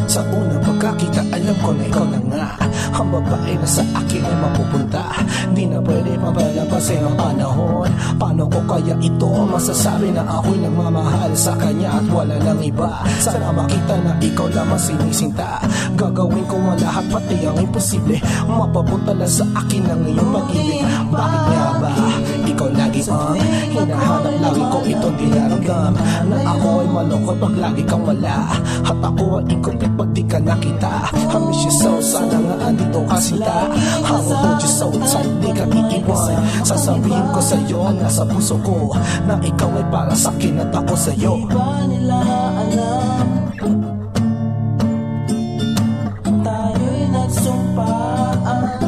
Sa unang pagkakita alam ko na ikaw na nga ang babae na sa akin ay mapupunta. Di na pwede papalampasin ang panahon. Paano ko kaya ito masasabi na ako'y nagmamahal sa kanya at wala nang iba? Sana makita na ikaw lamang sinisinta. Gagawin ko ang lahat pati ang imposible, mapapunta lang sa akin ang iyong pag-ibig. Bakit nga ba ikaw lagi ang hinahanap? Lagi ko itong dinaramdam na ako ay malungkot pag lagi kang wala, at ako ay incomplete pag di ka nakita. I miss you so, sana nga andito ka sinta. I will hold you so tight, di ka iiwan. Sasabihin ko sa'yo nasa puso ko na ikaw ay para sa'kin at ako sa'yo. Di ba nila alam tayo'y nagsumpaan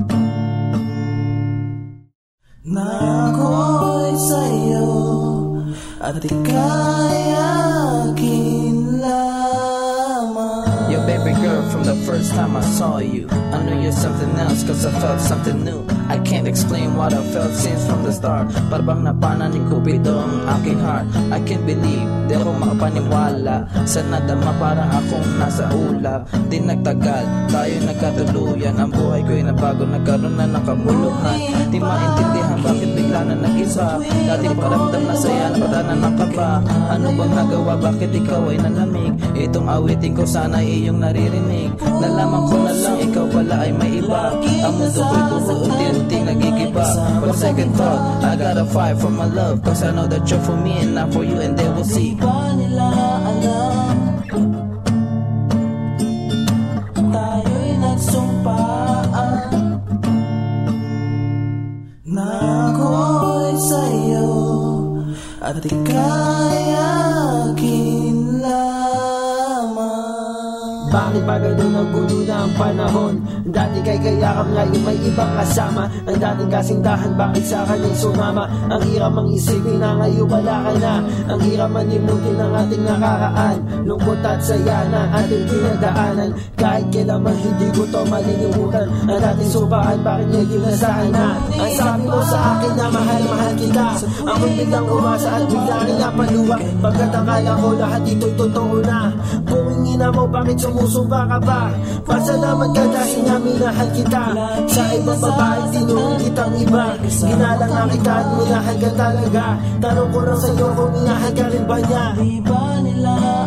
na ako'y sa'yo at ika'y akin lamang. Yo baby girl, from the first time I saw you I knew you're something else cause I felt something new. I can't explain what I felt since from the start. Parang napana ni Cupido ang aking heart. I can't believe, di ako makapaniwala sa nadama parang akong nasa ulap. Di nagtagal, tayo nagkatuluyan. Ang buhay ko'y nabago, nagkaroon na ng kabuluhan. Di maintindihan bakit bigla na nag-iba. Dati paramdam na saya, napadanan ng kaba. Ano bang nagawa, bakit ikaw ay nalamig? Itong awitin ko sana iyong naririnig. Nalaman ko na lang ikaw pala ay may iba. Ang mundo ko'y unti-unti nagigiba. But second thought, I gotta fight for my love, cause I know that you're for me and not for you, and they will see. Di ba nila alam tayo'y nagsumpaan na ako'y sa'yo at ika'y akin lamang. Bakit ba ganun ang gulo na ang panahon? Dati kay kayakap, ngayon may ibang kasama. Ang dating kasintahan, bakit sa kanya'y sumama? Ang hirap mang isipin na ngayon wala ka na. Ang hirap manimutin ang ating nakaraan. Lungkot at saya na ating pinagdaanan. Kahit kailanman hindi ko to malilimutan. Ang dating sumpaan, bakit ngayon nasaan na? Ang sabi mo sa akin na mahal kita. Ako'y biglang umasa at bigla rin napaluwag. Pagkat akala ko lahat ito'y totoo na. Kung ina mo, bakit sumusumpa ka ba? Pasalamat ka dahil na minahal kita. Sa ibang babae tinuloy kitang iba. Ginalang na kita at minahal ka talaga. Tanong ko lang sa'yo kung minahal ka rin ba niya? Di ba nila